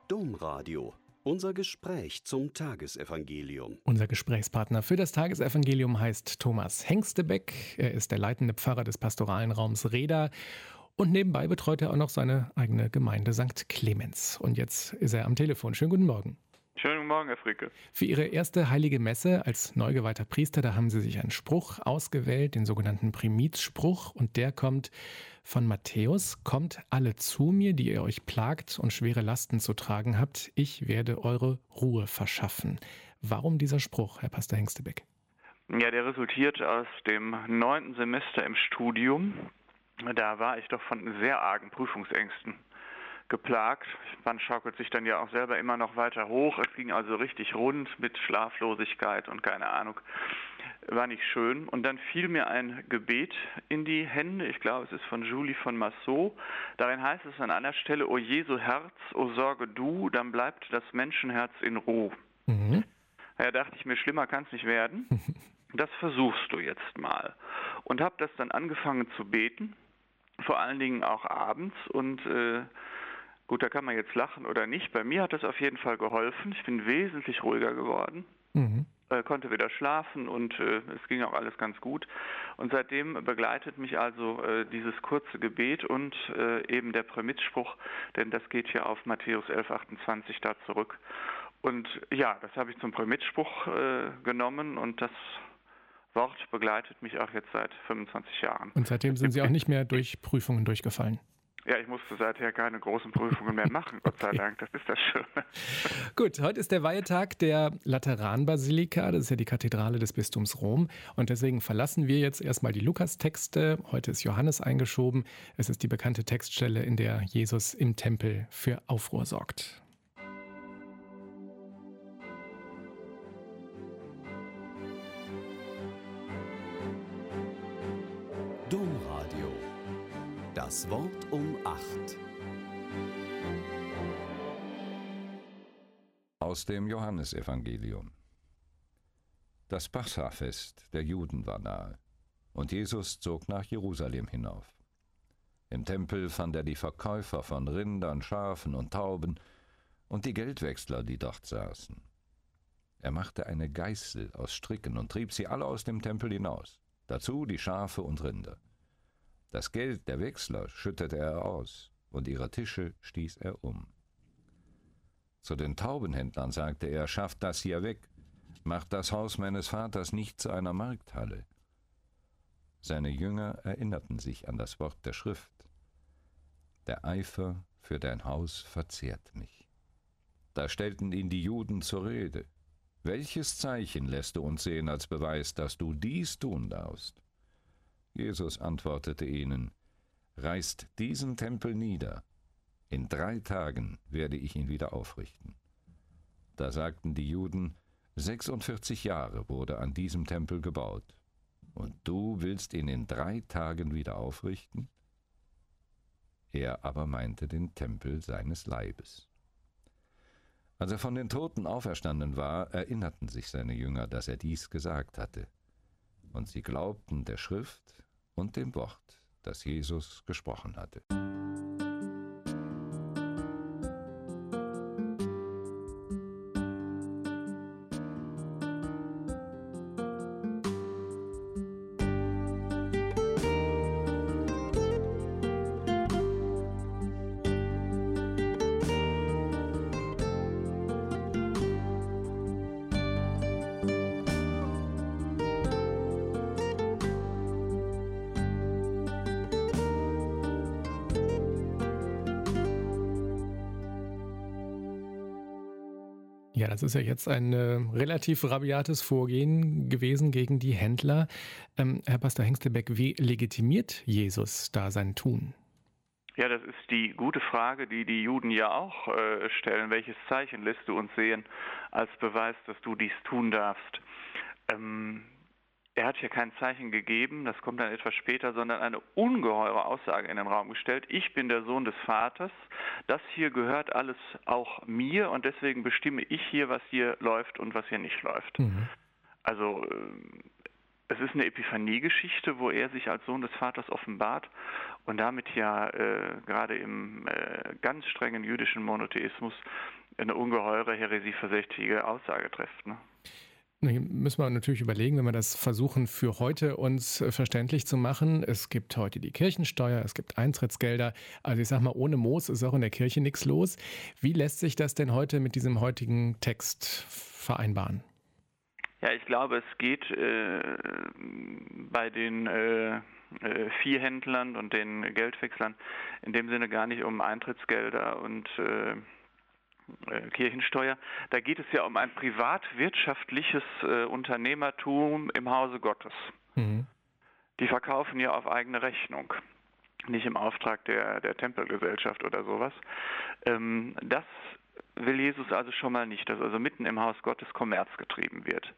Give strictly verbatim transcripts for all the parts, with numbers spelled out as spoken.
Domradio. Unser Gespräch zum Tagesevangelium. Unser Gesprächspartner für das Tagesevangelium heißt Thomas Hengstebeck. Er ist der leitende Pfarrer des pastoralen Raums Reda und nebenbei betreut er auch noch seine eigene Gemeinde Sankt Clemens. Und jetzt ist er am Telefon. Schönen guten Morgen. Schönen guten Morgen, Herr Fricke. Für Ihre erste heilige Messe als neu geweihter Priester, da haben Sie sich einen Spruch ausgewählt, den sogenannten Primizspruch. Und der kommt von Matthäus. Kommt alle zu mir, die ihr euch plagt und schwere Lasten zu tragen habt. Ich werde eure Ruhe verschaffen. Warum dieser Spruch, Herr Pastor Hengstebeck? Ja, der resultiert aus dem neunten Semester im Studium. Da war ich doch von sehr argen Prüfungsängsten geplagt. Man schaukelt sich dann ja auch selber immer noch weiter hoch. Es ging also richtig rund mit Schlaflosigkeit und keine Ahnung. War nicht schön. Und dann fiel mir ein Gebet in die Hände. Ich glaube, es ist von Julie von Massot. Darin heißt es an einer Stelle: O Jesu Herz, o sorge du, dann bleibt das Menschenherz in Ruhe. Mhm. Da dachte ich mir, schlimmer kann es nicht werden. Das versuchst du jetzt mal. Und habe das dann angefangen zu beten. Vor allen Dingen auch abends. Und äh, gut, da kann man jetzt lachen oder nicht. Bei mir hat das auf jeden Fall geholfen. Ich bin wesentlich ruhiger geworden, mhm. äh, konnte wieder schlafen und äh, es ging auch alles ganz gut. Und seitdem begleitet mich also äh, dieses kurze Gebet und äh, eben der Primizspruch, denn das geht ja auf Matthäus elf achtundzwanzig da zurück. Und ja, das habe ich zum Primizspruch äh, genommen und das Wort begleitet mich auch jetzt seit fünfundzwanzig Jahren. Und seitdem sind Sie auch nicht mehr durch Prüfungen durchgefallen? Ja, ich musste seither keine großen Prüfungen mehr machen, Gott sei Dank, das ist das Schöne. Gut, heute ist der Weihetag der Lateranbasilika, das ist ja die Kathedrale des Bistums Rom und deswegen verlassen wir jetzt erstmal die Lukastexte. Heute ist Johannes eingeschoben, es ist die bekannte Textstelle, in der Jesus im Tempel für Aufruhr sorgt. Domradio. Das Wort um acht. Aus dem Johannesevangelium. Das Passafest der Juden war nahe, und Jesus zog nach Jerusalem hinauf. Im Tempel fand er die Verkäufer von Rindern, Schafen und Tauben und die Geldwechsler, die dort saßen. Er machte eine Geißel aus Stricken und trieb sie alle aus dem Tempel hinaus, dazu die Schafe und Rinder. Das Geld der Wechsler schüttete er aus, und ihre Tische stieß er um. Zu den Taubenhändlern sagte er: Schafft das hier weg, macht das Haus meines Vaters nicht zu einer Markthalle. Seine Jünger erinnerten sich an das Wort der Schrift: Der Eifer für dein Haus verzehrt mich. Da stellten ihn die Juden zur Rede: Welches Zeichen lässt du uns sehen als Beweis, dass du dies tun darfst? Jesus antwortete ihnen: Reißt diesen Tempel nieder, in drei Tagen werde ich ihn wieder aufrichten. Da sagten die Juden: sechsundvierzig Jahre wurde an diesem Tempel gebaut, und du willst ihn in drei Tagen wieder aufrichten? Er aber meinte den Tempel seines Leibes. Als er von den Toten auferstanden war, erinnerten sich seine Jünger, dass er dies gesagt hatte. Und sie glaubten der Schrift und dem Wort, das Jesus gesprochen hatte. Ja, das ist ja jetzt ein äh, relativ rabiates Vorgehen gewesen gegen die Händler. Ähm, Herr Pastor Hengstebeck, wie legitimiert Jesus da sein Tun? Ja, das ist die gute Frage, die die Juden ja auch äh, stellen. Welches Zeichen lässt du uns sehen als Beweis, dass du dies tun darfst? Ähm, er hat hier kein Zeichen gegeben, das kommt dann etwas später, sondern eine ungeheure Aussage in den Raum gestellt. Ich bin der Sohn des Vaters, das hier gehört alles auch mir und deswegen bestimme ich hier, was hier läuft und was hier nicht läuft. Mhm. Also es ist eine Epiphanie-Geschichte, wo er sich als Sohn des Vaters offenbart und damit ja äh, gerade im äh, ganz strengen jüdischen Monotheismus eine ungeheure heresieverdächtige Aussage trifft. Ne? Hier müssen wir natürlich überlegen, wenn wir das versuchen, für heute uns verständlich zu machen. Es gibt heute die Kirchensteuer, es gibt Eintrittsgelder. Also ich sage mal, ohne Moos ist auch in der Kirche nichts los. Wie lässt sich das denn heute mit diesem heutigen Text vereinbaren? Ja, ich glaube, es geht äh, bei den äh, Viehhändlern und den Geldwechslern in dem Sinne gar nicht um Eintrittsgelder und äh, Kirchensteuer. Da geht es ja um ein privatwirtschaftliches äh, Unternehmertum im Hause Gottes. Mhm. Die verkaufen ja auf eigene Rechnung, nicht im Auftrag der, der Tempelgesellschaft oder sowas. Ähm, das will Jesus also schon mal nicht, dass also mitten im Haus Gottes Kommerz getrieben wird.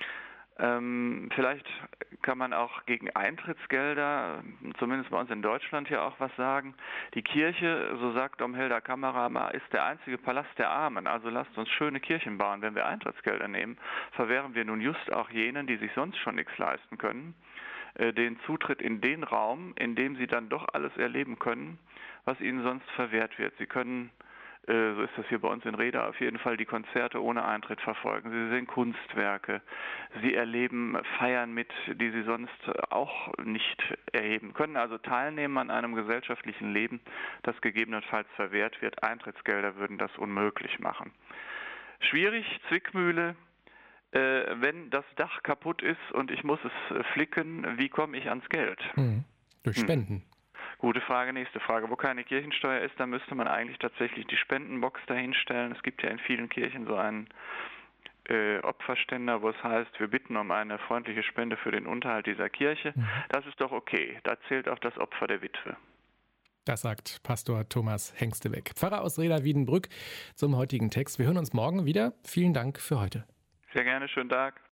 Ähm, vielleicht kann man auch gegen Eintrittsgelder, zumindest bei uns in Deutschland ja auch was sagen. Die Kirche, so sagt Dom Helder Kammerhammer, ist der einzige Palast der Armen. Also lasst uns schöne Kirchen bauen. Wenn wir Eintrittsgelder nehmen, verwehren wir nun just auch jenen, die sich sonst schon nichts leisten können, äh, den Zutritt in den Raum, in dem sie dann doch alles erleben können, was ihnen sonst verwehrt wird. Sie können, so ist das hier bei uns in Reda, auf jeden Fall die Konzerte ohne Eintritt verfolgen. Sie sehen Kunstwerke, sie erleben Feiern mit, die sie sonst auch nicht erheben können. Also teilnehmen an einem gesellschaftlichen Leben, das gegebenenfalls verwehrt wird. Eintrittsgelder würden das unmöglich machen. Schwierig, Zwickmühle, äh, wenn das Dach kaputt ist und ich muss es flicken, wie komme ich ans Geld? Hm. Durch Spenden. Hm. Gute Frage, nächste Frage. Wo keine Kirchensteuer ist, da müsste man eigentlich tatsächlich die Spendenbox dahinstellen. Es gibt ja in vielen Kirchen so einen äh, Opferständer, wo es heißt, wir bitten um eine freundliche Spende für den Unterhalt dieser Kirche. Mhm. Das ist doch okay. Da zählt auch das Opfer der Witwe. Das sagt Pastor Thomas Hengstebeck, Pfarrer aus Reda-Wiedenbrück, zum heutigen Text. Wir hören uns morgen wieder. Vielen Dank für heute. Sehr gerne, schönen Tag.